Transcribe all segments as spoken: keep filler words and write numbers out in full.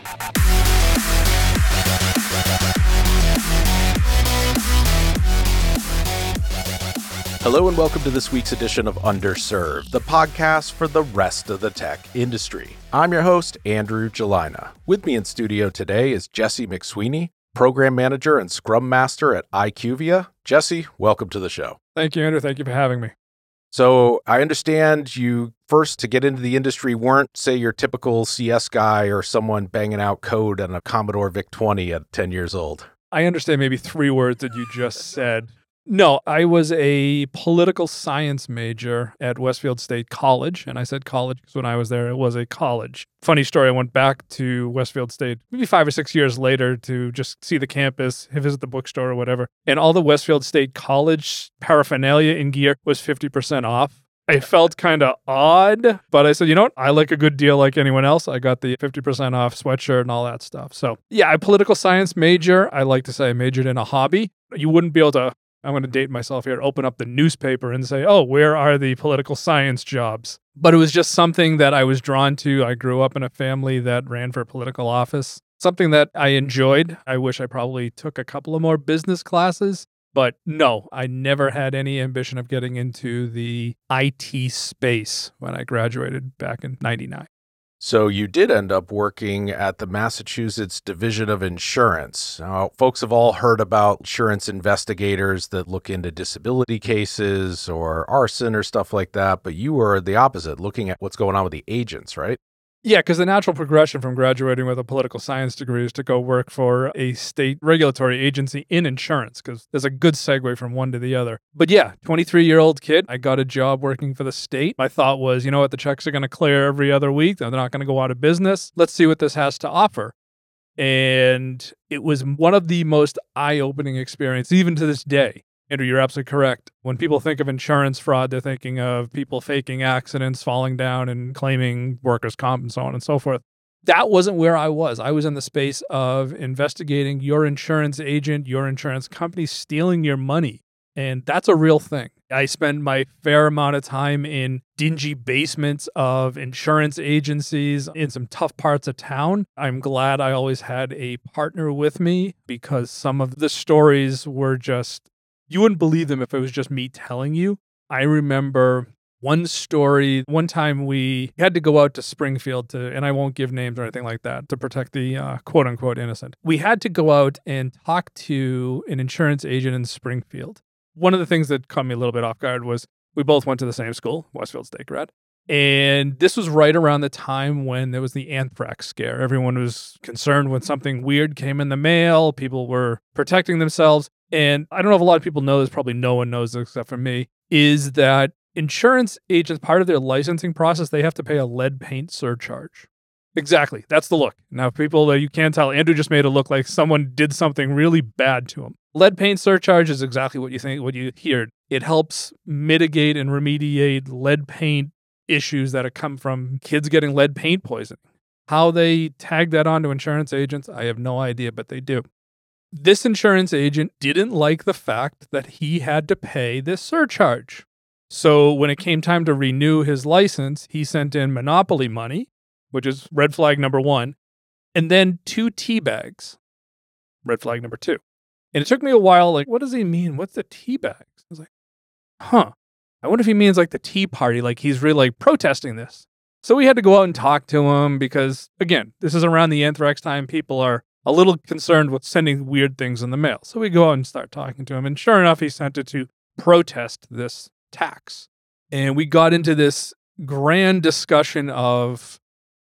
Hello and welcome to this week's edition of Underserved, the podcast for the rest of the tech industry. I'm your host, Andrew Gelina. With me in studio today is Jesse McSweeney, Program Manager and Scrum Master at IQVIA. Jesse, welcome to the show. Thank you, Andrew. Thank you for having me. So I understand you first to get into the industry weren't, say, your typical C S guy or someone banging out code on a Commodore VIC twenty at ten years old. I understand maybe three words that you just said. No, I was a political science major at Westfield State College, and I said college because when I was there, it was a college. Funny story, I went back to Westfield State maybe five or six years later to just see the campus, visit the bookstore or whatever, and all the Westfield State College paraphernalia and gear was fifty percent off. I felt kind of odd, but I said, you know what? I like a good deal like anyone else. I got the fifty percent off sweatshirt and all that stuff. So yeah, I'm a political science major. I like to say I majored in a hobby. You wouldn't be able to, I'm going to date myself here, open up the newspaper and say, oh, where are the political science jobs? But it was just something that I was drawn to. I grew up in a family that ran for political office, something that I enjoyed. I wish I probably took a couple of more business classes. But no, I never had any ambition of getting into the I T space when I graduated back in ninety-nine. So you did end up working at the Massachusetts Division of Insurance. Now, folks have all heard about insurance investigators that look into disability cases or arson or stuff like that, but you were the opposite, looking at what's going on with the agents, right? Yeah, because the natural progression from graduating with a political science degree is to go work for a state regulatory agency in insurance, because there's a good segue from one to the other. But yeah, twenty-three-year-old kid, I got a job working for the state. My thought was, you know what, the checks are going to clear every other week. They're not going to go out of business. Let's see what this has to offer. And it was one of the most eye-opening experiences, even to this day. Andrew, you're absolutely correct. When people think of insurance fraud, they're thinking of people faking accidents, falling down and claiming workers' comp and so on and so forth. That wasn't where I was. I was in the space of investigating your insurance agent, your insurance company stealing your money. And that's a real thing. I spend my fair amount of time in dingy basements of insurance agencies in some tough parts of town. I'm glad I always had a partner with me because some of the stories were just, you wouldn't believe them if it was just me telling you. I remember one story. One time we had to go out to Springfield to, and I won't give names or anything like that, to protect the uh, quote unquote innocent. We had to go out and talk to an insurance agent in Springfield. One of the things that caught me a little bit off guard was we both went to the same school, Westfield State grad. And this was right around the time when there was the anthrax scare. Everyone was concerned when something weird came in the mail. People were protecting themselves. And I don't know if a lot of people know this, probably no one knows this except for me, is that insurance agents, part of their licensing process, they have to pay a lead paint surcharge. Exactly. That's the look. Now, people that you can't tell, Andrew just made it look like someone did something really bad to him. Lead paint surcharge is exactly what you think, what you hear. It helps mitigate and remediate lead paint issues that have come from kids getting lead paint poisoning. How they tag that onto insurance agents, I have no idea, but they do. This insurance agent didn't like the fact that he had to pay this surcharge. So when it came time to renew his license, he sent in monopoly money, which is red flag number one, and then two tea bags, red flag number two. And it took me a while, like, what does he mean? What's the tea bags? I was like, huh. I wonder if he means like the Tea Party, like he's really like protesting this. So we had to go out and talk to him because, again, this is around the anthrax time. People are a little concerned with sending weird things in the mail. So we go out and start talking to him. And sure enough, he sent it to protest this tax. And we got into this grand discussion of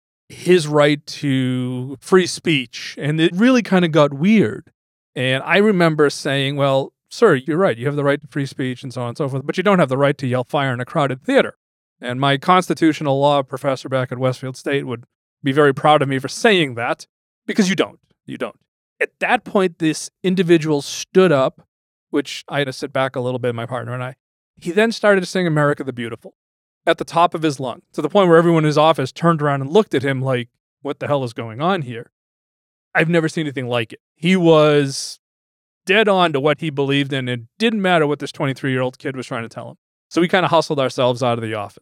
his right to free speech. And it really kind of got weird. And I remember saying, well, sir, you're right. You have the right to free speech and so on and so forth, but you don't have the right to yell fire in a crowded theater. And my constitutional law professor back at Westfield State would be very proud of me for saying that, because you don't. You don't. At that point, this individual stood up, which I had to sit back a little bit, my partner and I. He then started to sing America the Beautiful at the top of his lung, to the point where everyone in his office turned around and looked at him like, what the hell is going on here? I've never seen anything like it. He was dead on to what he believed in. It didn't matter what this twenty-three-year-old kid was trying to tell him. So we kind of hustled ourselves out of the office.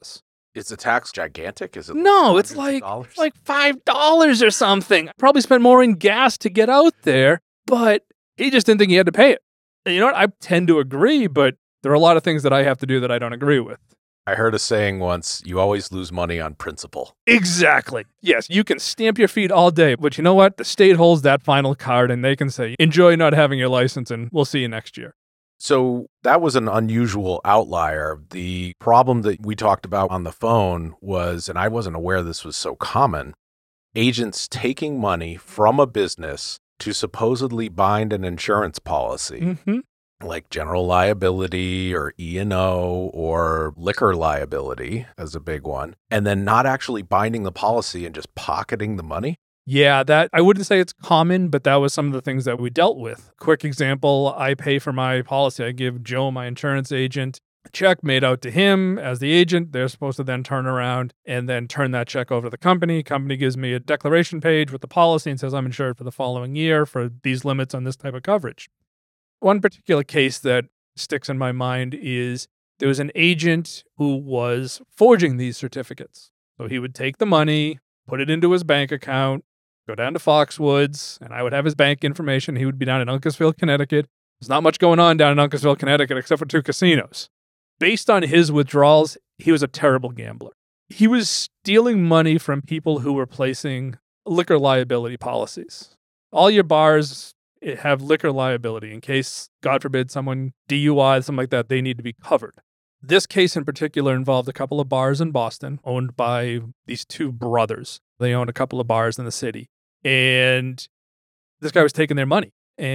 Is the tax gigantic? Is it like No, it's hundreds of like dollars? it's like five dollars or something. I probably spent more in gas to get out there, but he just didn't think he had to pay it. And you know what? I tend to agree, but there are a lot of things that I have to do that I don't agree with. I heard a saying once, you always lose money on principle. Exactly. Yes, you can stamp your feet all day, but you know what? The state holds that final card and they can say, enjoy not having your license and we'll see you next year. So that was an unusual outlier. The problem that we talked about on the phone was, and I wasn't aware this was so common, agents taking money from a business to supposedly bind an insurance policy, Mm-hmm. like general liability or E and O or liquor liability as a big one, and then not actually binding the policy and just pocketing the money. Yeah, that I wouldn't say it's common, but that was some of the things that we dealt with. Quick example, I pay for my policy. I give Joe, my insurance agent, a check made out to him as the agent. They're supposed to then turn around and then turn that check over to the company. Company gives me a declaration page with the policy and says I'm insured for the following year for these limits on this type of coverage. One particular case that sticks in my mind is there was an agent who was forging these certificates. So he would take the money, put it into his bank account, go down to Foxwoods, and I would have his bank information. He would be down in Uncasville, Connecticut. There's not much going on down in Uncasville, Connecticut, except for two casinos. Based on his withdrawals, he was a terrible gambler. He was stealing money from people who were placing liquor liability policies. All your bars have liquor liability in case, God forbid, someone D U I, something like that, they need to be covered. This case in particular involved a couple of bars in Boston owned by these two brothers. They owned a couple of bars in the city. And this guy was taking their money.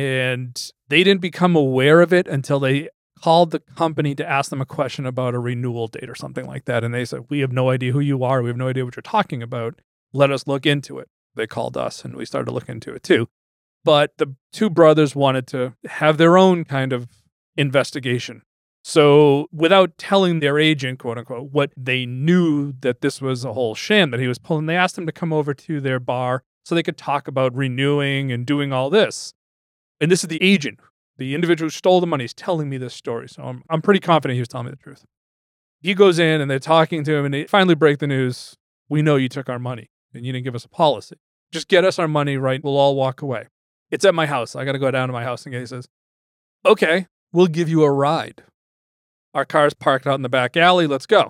And they didn't become aware of it until they called the company to ask them a question about a renewal date or something like that. And they said, we have no idea who you are. We have no idea what you're talking about. Let us look into it. They called us and we started to look into it too. But the two brothers wanted to have their own kind of investigation. So without telling their agent, quote unquote, what they knew that this was a whole sham that he was pulling, they asked him to come over to their bar so they could talk about renewing and doing all this. And this is the agent, the individual who stole the money, is telling me this story. So I'm, I'm pretty confident he was telling me the truth. He goes in and they're talking to him and they finally break the news. We know you took our money and you didn't give us a policy. Just get us our money right. We'll all walk away. It's at my house. I got to go down to my house and get, he says, okay, we'll give you a ride. Our car's parked out in the back alley. Let's go.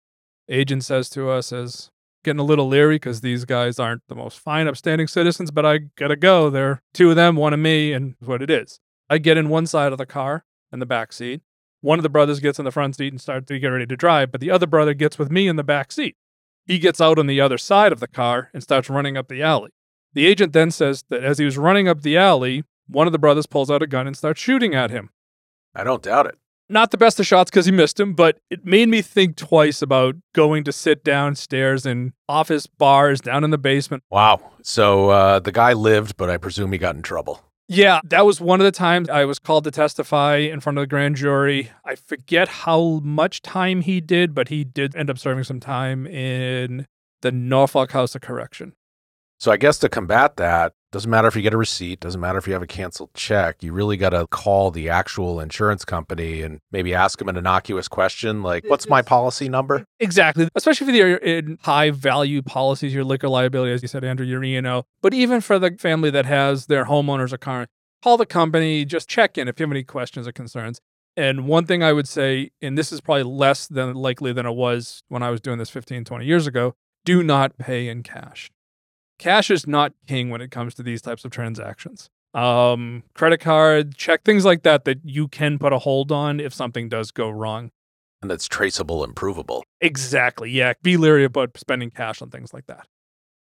Agent says to us, as getting a little leery because these guys aren't the most fine, upstanding citizens, but I got to go. There are two of them, one of me, and what it is. I get in one side of the car in the back seat. One of the brothers gets in the front seat and starts to get ready to drive, but the other brother gets with me in the back seat. He gets out on the other side of the car and starts running up the alley. The agent then says that as he was running up the alley, one of the brothers pulls out a gun and starts shooting at him. I don't doubt it. Not the best of shots because he missed him, but it made me think twice about going to sit downstairs in office bars down in the basement. Wow. So uh, the guy lived, but I presume he got in trouble. Yeah, that was one of the times I was called to testify in front of the grand jury. I forget how much time he did, but he did end up serving some time in the Norfolk House of Correction. So I guess to combat that, doesn't matter if you get a receipt, doesn't matter if you have a canceled check, you really got to call the actual insurance company and maybe ask them an innocuous question like, what's my policy number? Exactly. Especially if you're in high value policies, your liquor liability, as you said, Andrew, your E and O. But even for the family that has their homeowners account, call the company, just check in if you have any questions or concerns. And one thing I would say, and this is probably less than likely than it was when I was doing this fifteen, twenty years ago, do not pay in cash. Cash is not king when it comes to these types of transactions. Um, credit card, check, things like that that you can put a hold on if something does go wrong. And that's traceable and provable. Exactly, yeah. Be leery about spending cash on things like that.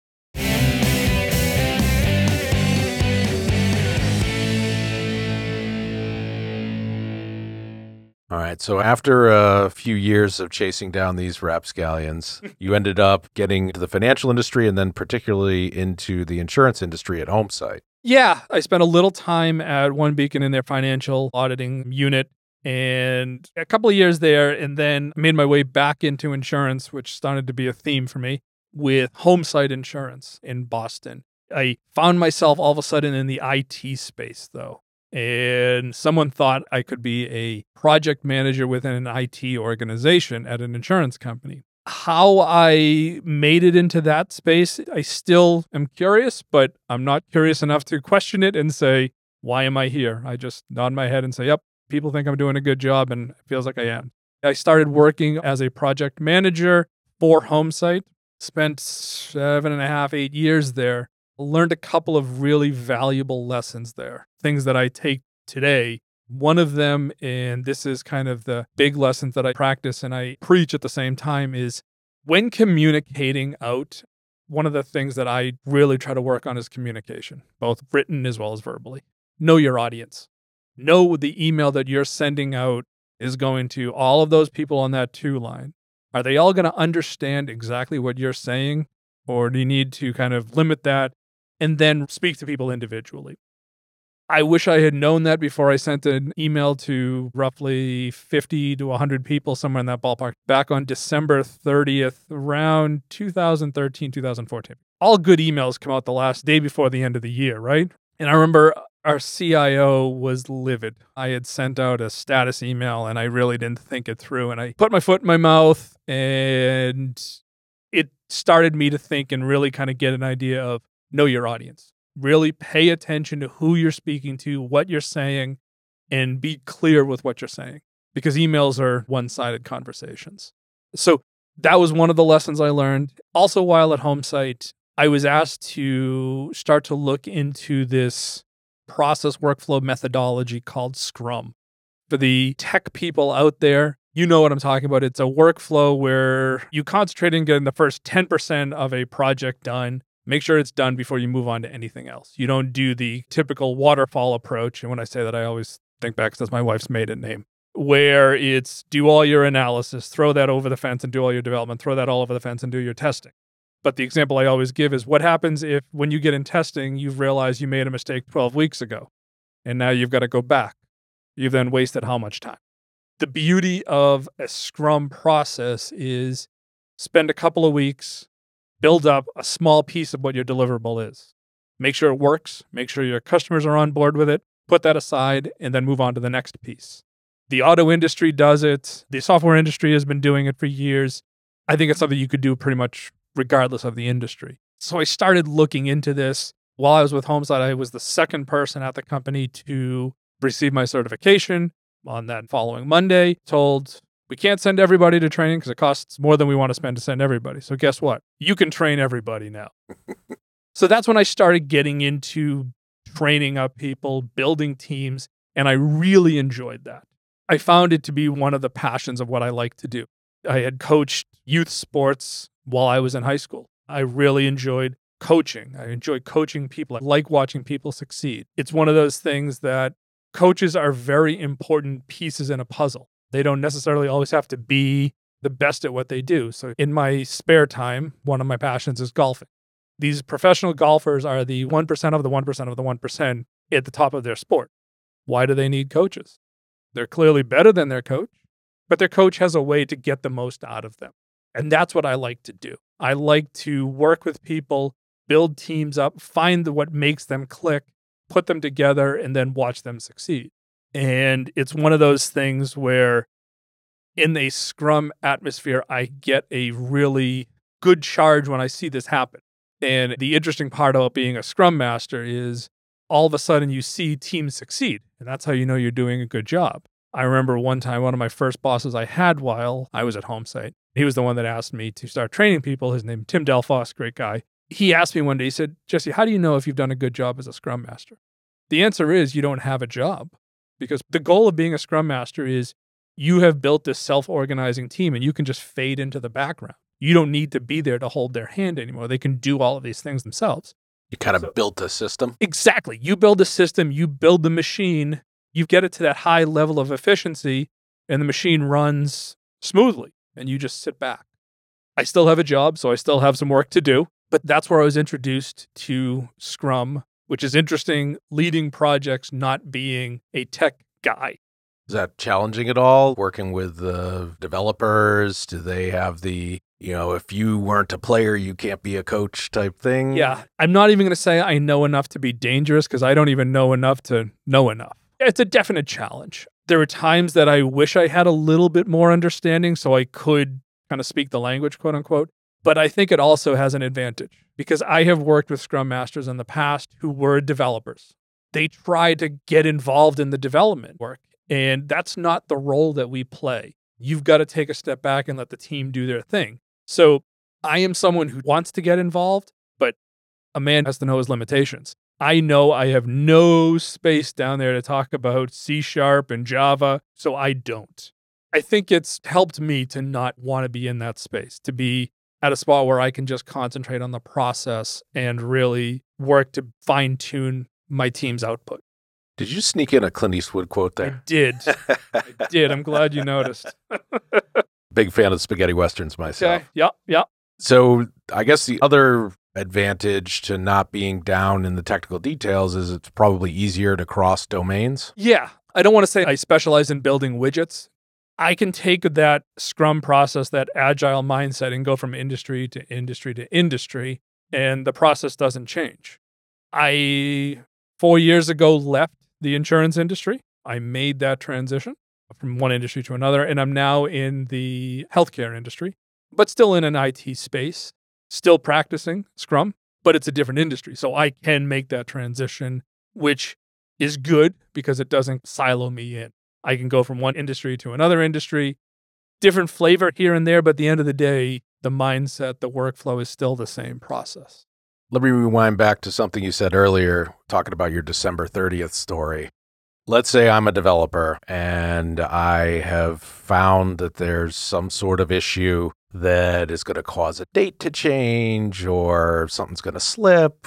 All right. So after a few years of chasing down these rapscallions, you ended up getting into the financial industry and then particularly into the insurance industry at Homesite. Yeah, I spent a little time at One Beacon in their financial auditing unit and a couple of years there, and then made my way back into insurance, which started to be a theme for me, with Homesite Insurance in Boston. I found myself all of a sudden in the I T space, though. And someone thought I could be a project manager within an I T organization at an insurance company. How I made it into that space, I still am curious, but I'm not curious enough to question it and say, why am I here? I just nod my head and say, yep, people think I'm doing a good job, and it feels like I am. I started working as a project manager for Homesite, spent seven and a half, eight years there, learned a couple of really valuable lessons there, things that I take today. One of them, and this is kind of the big lessons that I practice and I preach at the same time, is when communicating out, one of the things that I really try to work on is communication, both written as well as verbally. Know your audience. Know the email that you're sending out is going to all of those people on that two line. Are they all going to understand exactly what you're saying? Or do you need to kind of limit that and then speak to people individually? I wish I had known that before I sent an email to roughly fifty to one hundred people, somewhere in that ballpark, back on December thirtieth, around two thousand thirteen, two thousand fourteen. All good emails come out the last day before the end of the year, right? And I remember our C I O was livid. I had sent out a status email and I really didn't think it through. And I put my foot in my mouth, and it started me to think and really kind of get an idea of know your audience. Really pay attention to who you're speaking to, what you're saying, and be clear with what you're saying, because emails are one-sided conversations. So that was one of the lessons I learned. Also, while at Homesite, I was asked to start to look into this process workflow methodology called Scrum. For the tech people out there, you know what I'm talking about. It's a workflow where you concentrate on getting the first ten percent of a project done. Make sure it's done before you move on to anything else. You don't do the typical waterfall approach. And when I say that, I always think back, because that's my wife's maiden name, where it's do all your analysis, throw that over the fence and do all your development, throw that all over the fence and do your testing. But the example I always give is what happens if when you get in testing, you've realized you made a mistake twelve weeks ago, and now you've got to go back. You've then wasted how much time? The beauty of a Scrum process is spend a couple of weeks, build up a small piece of what your deliverable is. Make sure it works. Make sure your customers are on board with it. Put that aside and then move on to the next piece. The auto industry does it. The software industry has been doing it for years. I think it's something you could do pretty much regardless of the industry. So I started looking into this. While I was with Homesite, I was the second person at the company to receive my certification. On that following Monday, told we can't send everybody to training because it costs more than we want to spend to send everybody. So guess what? You can train everybody now. So that's when I started getting into training up people, building teams, and I really enjoyed that. I found it to be one of the passions of what I like to do. I had coached youth sports while I was in high school. I really enjoyed coaching. I enjoyed coaching people. I like watching people succeed. It's one of those things that coaches are very important pieces in a puzzle. They don't necessarily always have to be the best at what they do. So in my spare time, one of my passions is golfing. These professional golfers are the one percent of the one percent of the one percent at the top of their sport. Why do they need coaches? They're clearly better than their coach, but their coach has a way to get the most out of them. And that's what I like to do. I like to work with people, build teams up, find what makes them click, put them together, and then watch them succeed. And it's one of those things where in a Scrum atmosphere, I get a really good charge when I see this happen. And the interesting part about being a Scrum Master is all of a sudden you see teams succeed. And that's how you know you're doing a good job. I remember one time, one of my first bosses I had while I was at Homesite, he was the one that asked me to start training people. His name, Tim Delphos, great guy. He asked me one day, he said, Jesse, how do you know if you've done a good job as a Scrum Master? The answer is you don't have a job, because the goal of being a Scrum Master is you have built this self-organizing team and you can just fade into the background. You don't need to be there to hold their hand anymore. They can do all of these things themselves. You kind of So- built a system. Exactly. You build a system, you build the machine, you get it to that high level of efficiency, and the machine runs smoothly, and you just sit back. I still have a job, so I still have some work to do, but that's where I was introduced to Scrum, which is interesting, leading projects, not being a tech guy. Is that challenging at all? Working with the developers? Do they have the, you know, if you weren't a player, you can't be a coach type thing? Yeah, I'm not even going to say I know enough to be dangerous, because I don't even know enough to know enough. It's a definite challenge. There are times that I wish I had a little bit more understanding so I could kind of speak the language, quote unquote. But I think it also has an advantage because I have worked with Scrum Masters in the past who were developers. They try to get involved in the development work, and that's not the role that we play. You've got to take a step back and let the team do their thing. So I am someone who wants to get involved, but a man has to know his limitations. I know I have no space down there to talk about C Sharp and Java, so I don't. I think it's helped me to not want to be in that space, to be at a spot where I can just concentrate on the process and really work to fine-tune my team's output. Did you sneak in a Clint Eastwood quote there? I did. I did. I'm glad you noticed. Big fan of spaghetti westerns myself. Okay. Yep. Yep. So I guess the other advantage to not being down in the technical details is it's probably easier to cross domains. Yeah. I don't want to say I specialize in building widgets. I can take that Scrum process, that agile mindset, and go from industry to industry to industry, and the process doesn't change. I, four years ago, left the insurance industry. I made that transition from one industry to another, and I'm now in the healthcare industry, but still in an I T space, still practicing Scrum, but it's a different industry. So I can make that transition, which is good because it doesn't silo me in. I can go from one industry to another industry, different flavor here and there, but at the end of the day, the mindset, the workflow is still the same process. Let me rewind back to something you said earlier, talking about your December thirtieth story. Let's say I'm a developer and I have found that there's some sort of issue that is going to cause a date to change, or something's going to slip,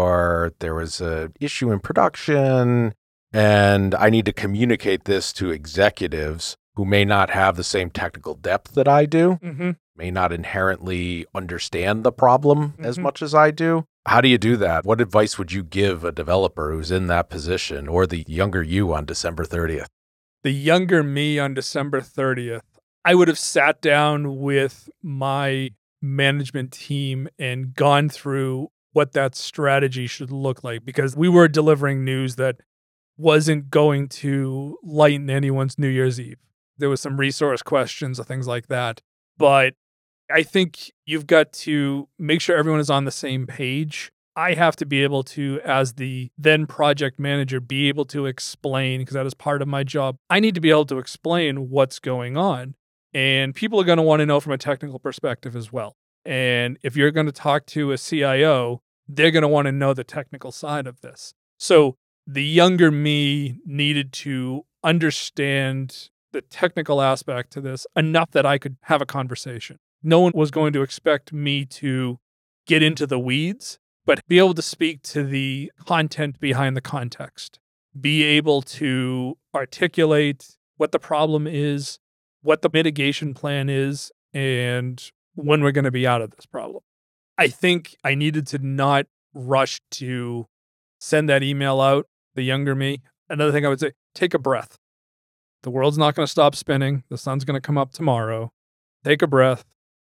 or there was an issue in production, and I need to communicate this to executives who may not have the same technical depth that I do, Mm-hmm. may not inherently understand the problem as Mhm. much as I do. How do you do that? What advice would you give a developer who's in that position, or the younger you on December thirtieth? The younger me on December thirtieth, I would have sat down with my management team and gone through what that strategy should look like, because we were delivering news that wasn't going to lighten anyone's New Year's Eve. There was some resource questions or things like that. But I think you've got to make sure everyone is on the same page. I have to be able to, as the then project manager, be able to explain, because that is part of my job. I need to be able to explain what's going on. And people are going to want to know from a technical perspective as well. And if you're going to talk to a C I O, they're going to want to know the technical side of this. So the younger me needed to understand the technical aspect to this enough that I could have a conversation. No one was going to expect me to get into the weeds, but be able to speak to the content behind the context, be able to articulate what the problem is, what the mitigation plan is, and when we're going to be out of this problem. I think I needed to not rush to send that email out, the younger me. Another thing I would say, take a breath. The world's not going to stop spinning. The sun's going to come up tomorrow. Take a breath.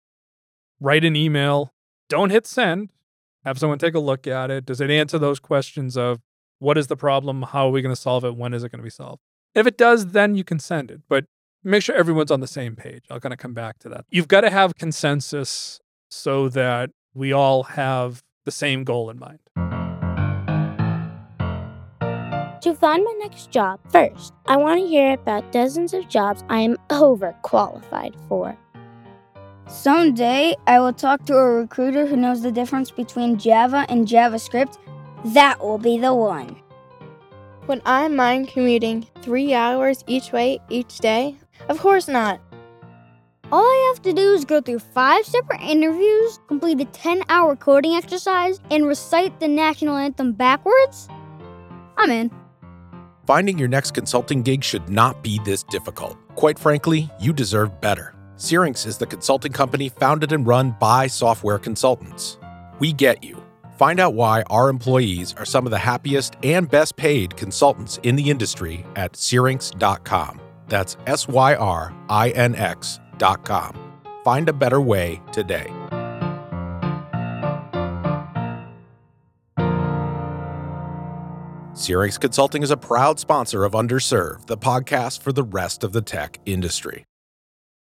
Write an email. Don't hit send. Have someone take a look at it. Does it answer those questions of what is the problem? How are we going to solve it? When is it going to be solved? If it does, then you can send it. But make sure everyone's on the same page. I'll kind of come back to that. You've got to have consensus so that we all have the same goal in mind. To find my next job, first, I want to hear about dozens of jobs I am overqualified for. Someday, I will talk to a recruiter who knows the difference between Java and JavaScript. That will be the one. Would I mind commuting three hours each way each day? Of course not. All I have to do is go through five separate interviews, complete a ten-hour coding exercise, and recite the national anthem backwards? I'm in. Finding your next consulting gig should not be this difficult. Quite frankly, you deserve better. Syrinx is the consulting company founded and run by software consultants. We get you. Find out why our employees are some of the happiest and best paid consultants in the industry at syrinx dot com. That's S Y R I N X dot com. Find a better way today. Syrinx Consulting is a proud sponsor of Underserved, the podcast for the rest of the tech industry.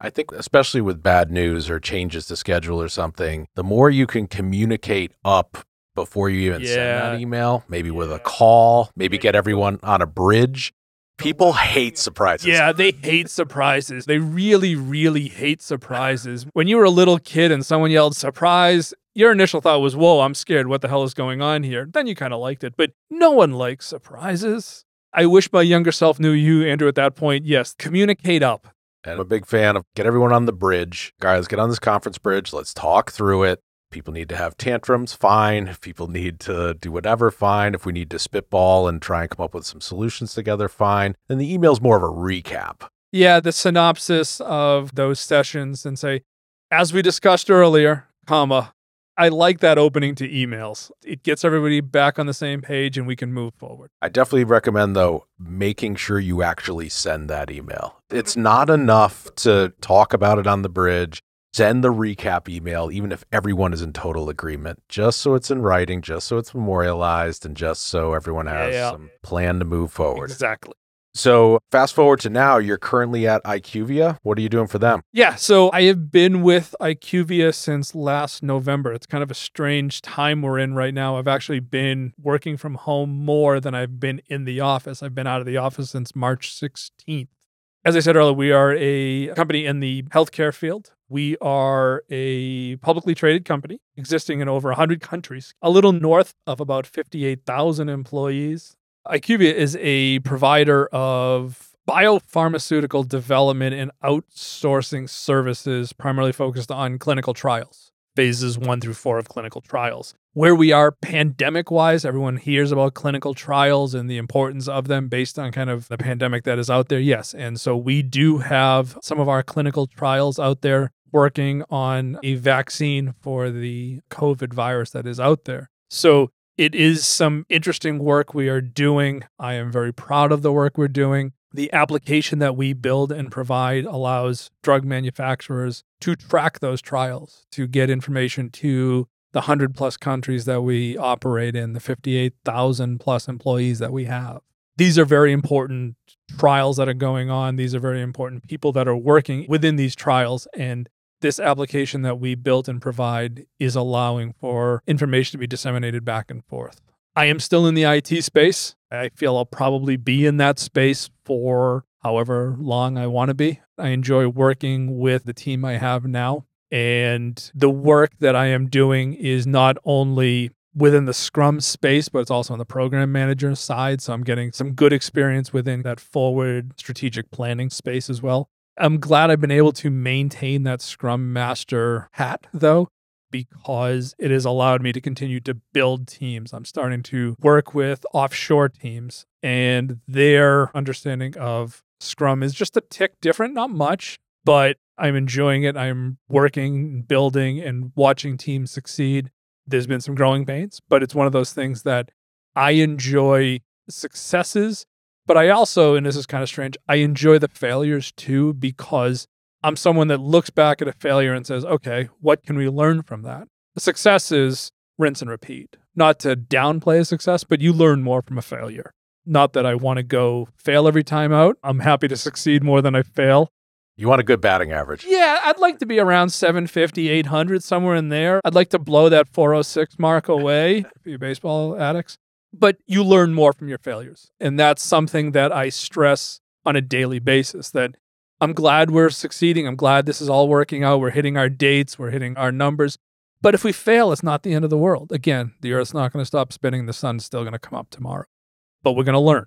I think especially with bad news or changes to schedule or something, the more you can communicate up before you even send Yeah. that email, maybe with a call, maybe get everyone on a bridge. People hate surprises. Yeah, they hate surprises. They really, really hate surprises. When you were a little kid and someone yelled surprise, your initial thought was, whoa, I'm scared. What the hell is going on here? Then you kind of liked it. But no one likes surprises. I wish my younger self knew you, Andrew, at that point. Yes, communicate up. And I'm a big fan of get everyone on the bridge. Guys, get on this conference bridge. Let's talk through it. People need to have tantrums, fine. If people need to do whatever, fine. If we need to spitball and try and come up with some solutions together, fine. Then the email's more of a recap. Yeah, the synopsis of those sessions and say, as we discussed earlier, comma, I like that opening to emails. It gets everybody back on the same page and we can move forward. I definitely recommend, though, making sure you actually send that email. It's not enough to talk about it on the bridge. Send the recap email, even if everyone is in total agreement, just so it's in writing, just so it's memorialized, and just so everyone has Yeah. some plan to move forward. Exactly. So fast forward to now, you're currently at IQVIA. What are you doing for them? Yeah, so I have been with IQVIA since last November. It's kind of a strange time we're in right now. I've actually been working from home more than I've been in the office. I've been out of the office since March sixteenth. As I said earlier, we are a company in the healthcare field. We are a publicly traded company existing in over one hundred countries, a little north of about fifty-eight thousand employees. IQVIA is a provider of biopharmaceutical development and outsourcing services, primarily focused on clinical trials, phases one through four of clinical trials. Where we are pandemic-wise, everyone hears about clinical trials and the importance of them based on kind of the pandemic that is out there. Yes, and so we do have some of our clinical trials out there working on a vaccine for the COVID virus that is out there. So it is some interesting work we are doing. I am very proud of the work we're doing. The application that we build and provide allows drug manufacturers to track those trials, to get information to the one hundred plus countries that we operate in, the fifty-eight thousand plus employees that we have. These are very important trials that are going on. These are very important people that are working within these trials. And this application that we built and provide is allowing for information to be disseminated back and forth. I am still in the I T space. I feel I'll probably be in that space for however long I want to be. I enjoy working with the team I have now. And the work that I am doing is not only within the Scrum space, but it's also on the program manager side. So I'm getting some good experience within that forward strategic planning space as well. I'm glad I've been able to maintain that Scrum Master hat, though, because it has allowed me to continue to build teams. I'm starting to work with offshore teams, and their understanding of Scrum is just a tick different, not much, but I'm enjoying it. I'm working, building, and watching teams succeed. There's been some growing pains, but it's one of those things that I enjoy successes. But I also, and this is kind of strange, I enjoy the failures too, because I'm someone that looks back at a failure and says, okay, what can we learn from that? The success is rinse and repeat. Not to downplay a success, but you learn more from a failure. Not that I want to go fail every time out. I'm happy to succeed more than I fail. You want a good batting average. Yeah, I'd like to be around seven fifty, eight hundred, somewhere in there. I'd like to blow that four oh six mark away for you baseball addicts. But you learn more from your failures. And that's something that I stress on a daily basis, that I'm glad we're succeeding. I'm glad this is all working out. We're hitting our dates. We're hitting our numbers. But if we fail, it's not the end of the world. Again, the Earth's not going to stop spinning. The sun's still going to come up tomorrow. But we're going to learn.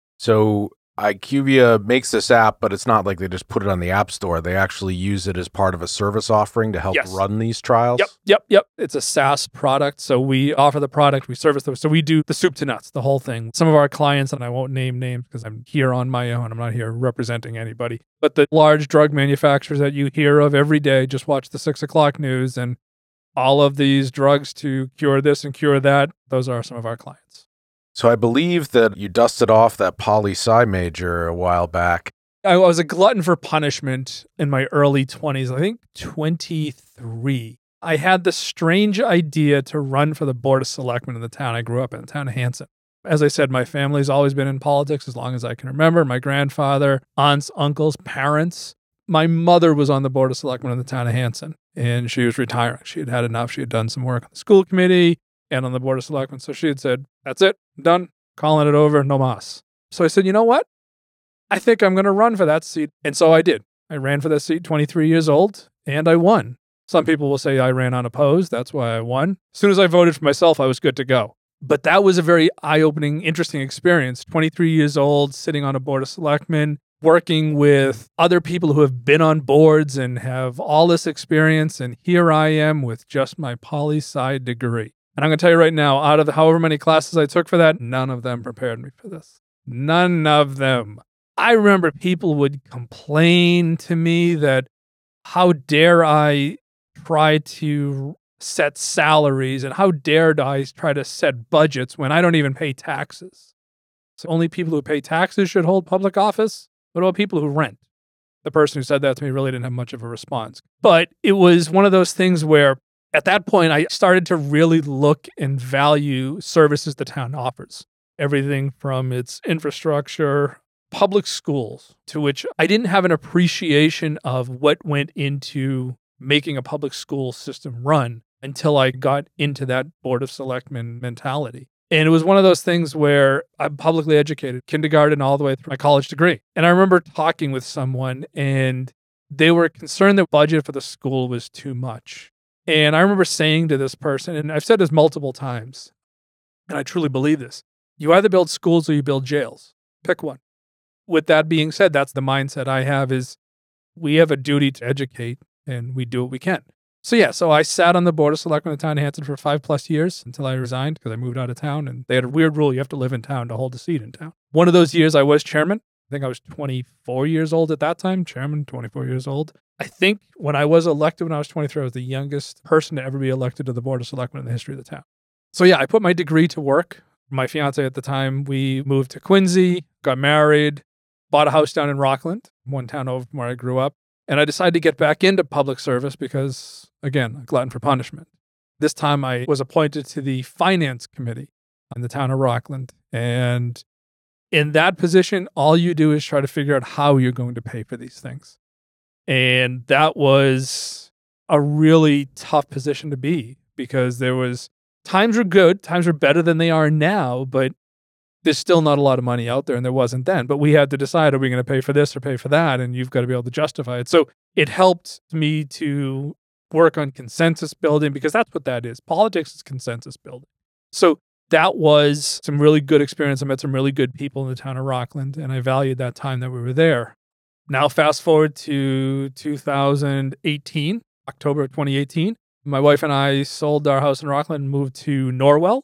So IQVIA makes this app, but it's not like they just put it on the App Store. They actually use it as part of a service offering to help Yes. run these trials? Yep, yep, yep. It's a SaaS product. So we offer the product, we service them. So we do the soup to nuts, the whole thing. Some of our clients, and I won't name names because I'm here on my own. I'm not here representing anybody. But the large drug manufacturers that you hear of every day, just watch the six o'clock news, and all of these drugs to cure this and cure that, those are some of our clients. So I believe that you dusted off that poli-sci major a while back. I was a glutton for punishment in my early twenties, I think twenty-three. I had the strange idea to run for the Board of Selectmen in the town I grew up in, the town of Hanson. As I said, my family's always been in politics as long as I can remember. My grandfather, aunts, uncles, parents, My mother was on the Board of Selectmen in the town of Hanson, and she was retiring. She had had enough. She had done some work on the school committee and on the Board of Selectmen. So she had said, that's it, done, calling it over, no mas. So I said, you know what? I think I'm going to run for that seat. And so I did. I ran for that seat, twenty-three years old, and I won. Some people will say I ran unopposed. That's why I won. As soon as I voted for myself, I was good to go. But that was a very eye-opening, interesting experience. twenty-three years old, sitting on a Board of Selectmen, working with other people who have been on boards and have all this experience. And here I am with just my poli-sci degree. And I'm going to tell you right now, out of the however many classes I took for that, none of them prepared me for this. None of them. I remember people would complain to me that how dare I try to set salaries and how dare I try to set budgets when I don't even pay taxes. So only people who pay taxes should hold public office? What about people who rent? The person who said that to me really didn't have much of a response. But it was one of those things where at that point I started to really look and value services the town offers. Everything from its infrastructure, public schools, to which I didn't have an appreciation of what went into making a public school system run until I got into that Board of Selectmen mentality. And it was one of those things where I'm publicly educated, kindergarten all the way through my college degree. And I remember talking with someone and they were concerned the budget for the school was too much. And I remember saying to this person, and I've said this multiple times, and I truly believe this, you either build schools or you build jails. Pick one. With that being said, that's the mindset I have is we have a duty to educate and we do what we can. So yeah, so I sat on the Board of Selectmen in the town of Hanson for five plus years until I resigned because I moved out of town and they had a weird rule. You have to live in town to hold a seat in town. One of those years I was chairman. I think I was twenty-four years old at that time. Chairman, twenty-four years old. I think when I was elected when I was twenty-three, I was the youngest person to ever be elected to the Board of Selectmen in the history of the town. So yeah, I put my degree to work. My fiance at the time, we moved to Quincy, got married, bought a house down in Rockland, one town over from where I grew up. And I decided to get back into public service because, again, a glutton for punishment. This time I was appointed to the finance committee on the town of Rockland. And in that position, all you do is try to figure out how you're going to pay for these things. And that was a really tough position to be because there was times were good, times were better than they are now, but there's still not a lot of money out there, and there wasn't then. But we had to decide, are we going to pay for this or pay for that? And you've got to be able to justify it. So it helped me to work on consensus building because that's what that is. Politics is consensus building. So that was some really good experience. I met some really good people in the town of Rockland, and I valued that time that we were there. Now fast forward to two thousand eighteen, October of twenty eighteen. My wife and I sold our house in Rockland and moved to Norwell,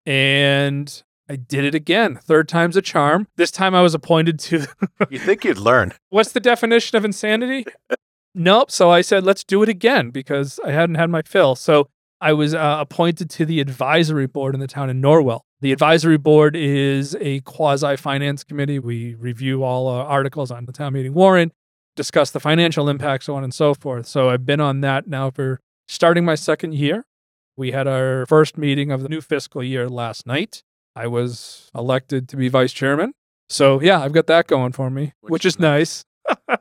and I did it again. Third time's a charm. This time I was appointed to... You think you'd learn. What's the definition of insanity? Nope. So I said, let's do it again because I hadn't had my fill. So I was uh, appointed to the advisory board in the town of Norwell. The advisory board is a quasi-finance committee. We review all uh, articles on the town meeting warrant, discuss the financial impacts, so on and so forth. So I've been on that now for starting my second year. We had our first meeting of the new fiscal year last night. I was elected to be vice chairman. So yeah, I've got that going for me, which, which is nice. nice.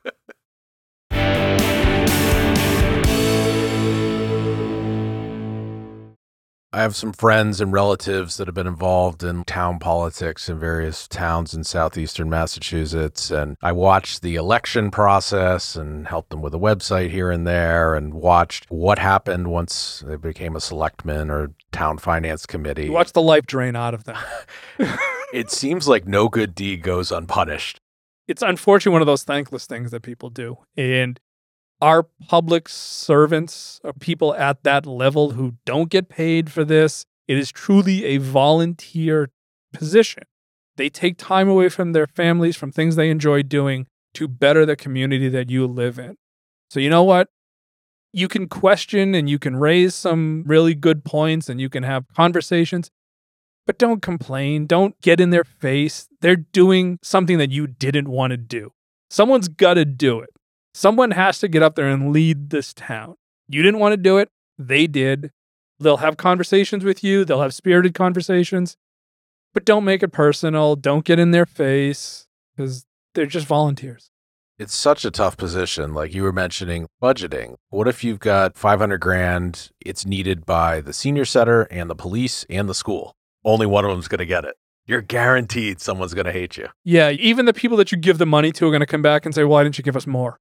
I have some friends and relatives that have been involved in town politics in various towns in southeastern Massachusetts. And I watched the election process and helped them with a website here and there and watched what happened once they became a selectman or town finance committee. You watch the life drain out of them. It seems like no good deed goes unpunished. It's unfortunately one of those thankless things that people do. And our public servants are people at that level who don't get paid for this. It is truly a volunteer position. They take time away from their families, from things they enjoy doing to better the community that you live in. So you know what? You can question and you can raise some really good points and you can have conversations, but don't complain. Don't get in their face. They're doing something that you didn't want to do. Someone's got to do it. Someone has to get up there and lead this town. You didn't want to do it. They did. They'll have conversations with you. They'll have spirited conversations. But don't make it personal. Don't get in their face because they're just volunteers. It's such a tough position. Like you were mentioning budgeting. What if you've got five hundred grand, it's needed by the senior center and the police and the school? Only one of them's going to get it. You're guaranteed someone's going to hate you. Yeah, even the people that you give the money to are going to come back and say, why didn't you give us more?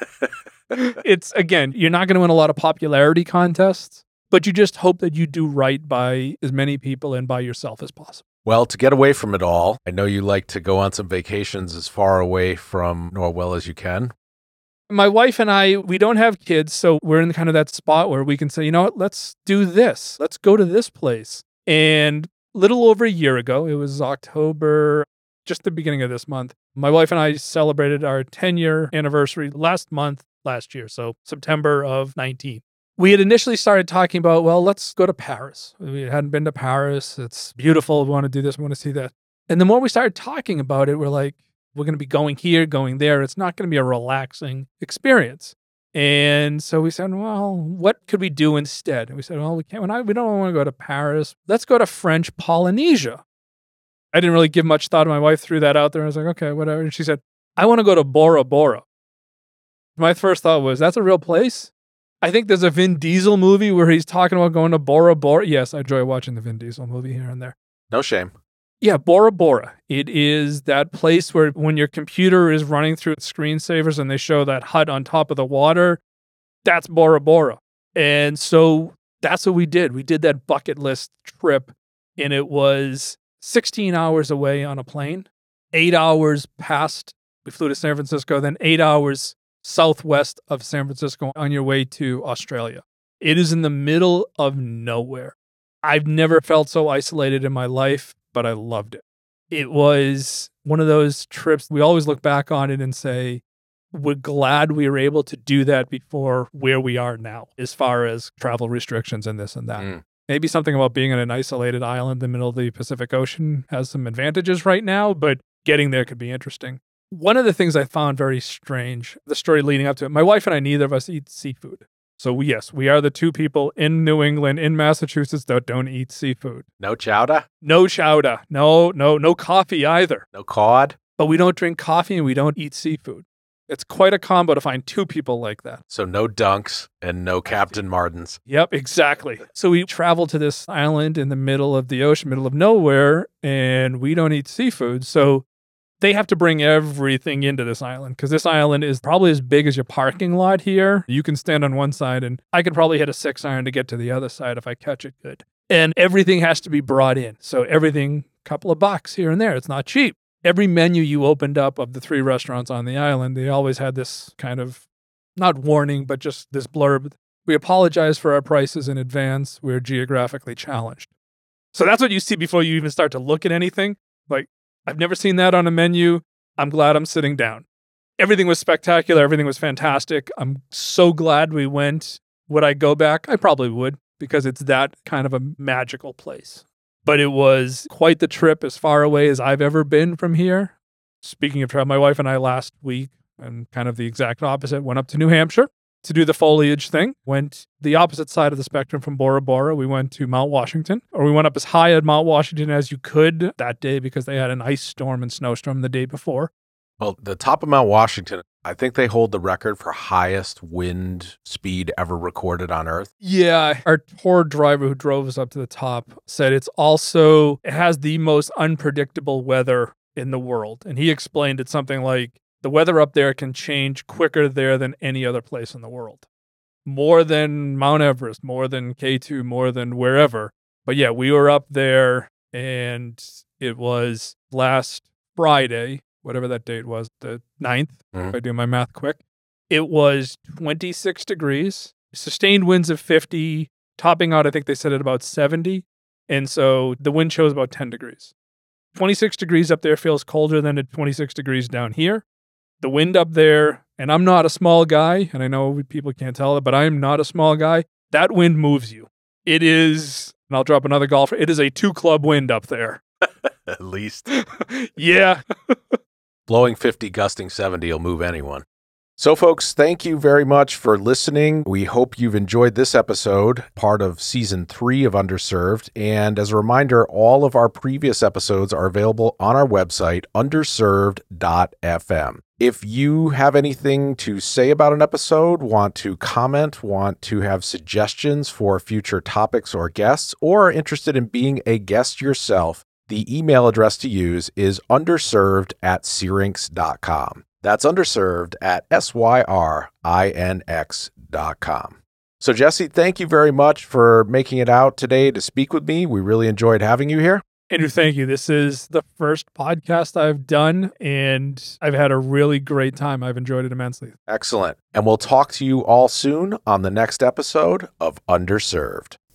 It's, again, you're not going to win a lot of popularity contests, but you just hope that you do right by as many people and by yourself as possible. Well, to get away from it all, I know you like to go on some vacations as far away from Norwell as you can. My wife and I, we don't have kids, so we're in kind of that spot where we can say, you know what, let's do this. Let's go to this place. And a little over a year ago, it was October, just the beginning of this month, my wife and I celebrated our ten-year anniversary last month, last year, so September of nineteen. We had initially started talking about, well, let's go to Paris. We hadn't been to Paris. It's beautiful. We want to do this. We want to see that. And the more we started talking about it, we're like, we're going to be going here, going there. It's not going to be a relaxing experience. And so we said, well, what could we do instead? And we said, well, we can't, when I, we don't want to go to Paris. Let's go to French Polynesia. I didn't really give much thought. My wife threw that out there. I was like, okay, whatever. And she said, I want to go to Bora Bora. My first thought was, that's a real place? I think there's a Vin Diesel movie where he's talking about going to Bora Bora. Yes, I enjoy watching the Vin Diesel movie here and there. No shame. Yeah, Bora Bora. It is that place where when your computer is running through screensavers and they show that hut on top of the water, that's Bora Bora. And so that's what we did. We did that bucket list trip, and it was sixteen hours away on a plane, eight hours past. We flew to San Francisco, then eight hours southwest of San Francisco on your way to Australia. It is in the middle of nowhere. I've never felt so isolated in my life, but I loved it. It was one of those trips, we always look back on it and say, we're glad we were able to do that before where we are now, as far as travel restrictions and this and that. Mm. Maybe something about being on an isolated island in the middle of the Pacific Ocean has some advantages right now, but getting there could be interesting. One of the things I found very strange, the story leading up to it, my wife and I, neither of us eat seafood. So yes, we are the two people in New England, in Massachusetts, that don't eat seafood. No chowder? No chowder. No, no, no coffee either. No cod? But we don't drink coffee and we don't eat seafood. It's quite a combo to find two people like that. So no Dunks and no Captain Martins. Yep, exactly. So we travel to this island in the middle of the ocean, middle of nowhere, and we don't eat seafood. So they have to bring everything into this island because this island is probably as big as your parking lot here. You can stand on one side and I could probably hit a six iron to get to the other side if I catch it good. And everything has to be brought in. So everything, couple of bucks here and there. It's not cheap. Every menu you opened up of the three restaurants on the island, they always had this kind of, not warning, but just this blurb. We apologize for our prices in advance. We're geographically challenged. So that's what you see before you even start to look at anything. Like, I've never seen that on a menu. I'm glad I'm sitting down. Everything was spectacular. Everything was fantastic. I'm so glad we went. Would I go back? I probably would because it's that kind of a magical place. But it was quite the trip as far away as I've ever been from here. Speaking of travel, my wife and I last week, and kind of the exact opposite, went up to New Hampshire to do the foliage thing. Went the opposite side of the spectrum from Bora Bora. We went to Mount Washington, or we went up as high at Mount Washington as you could that day because they had an ice storm and snowstorm the day before. Well, the top of Mount Washington, I think they hold the record for highest wind speed ever recorded on Earth. Yeah, our tour driver who drove us up to the top said it's also, it has the most unpredictable weather in the world. And he explained it's something like, the weather up there can change quicker there than any other place in the world. More than Mount Everest, more than K two, more than wherever. But yeah, we were up there and it was last Friday, whatever that date was, the ninth, mm-hmm. if I do my math quick. It was twenty-six degrees, sustained winds of fifty, topping out, I think they said at about seventy. And so the wind chill is about ten degrees. twenty-six degrees up there feels colder than at twenty-six degrees down here. The wind up there, and I'm not a small guy, and I know people can't tell it, but I'm not a small guy. That wind moves you. It is, and I'll drop another golfer, it is a two-club wind up there. At least. Yeah. Blowing fifty, gusting seventy will move anyone. So, folks, thank you very much for listening. We hope you've enjoyed this episode, part of Season three of Underserved. And as a reminder, all of our previous episodes are available on our website, underserved dot f m. If you have anything to say about an episode, want to comment, want to have suggestions for future topics or guests, or are interested in being a guest yourself, the email address to use is underserved at syrinx dot com. That's underserved at S Y R I N X dot com. So, Jesse, thank you very much for making it out today to speak with me. We really enjoyed having you here. Andrew, thank you. This is the first podcast I've done, and I've had a really great time. I've enjoyed it immensely. Excellent. And we'll talk to you all soon on the next episode of Underserved.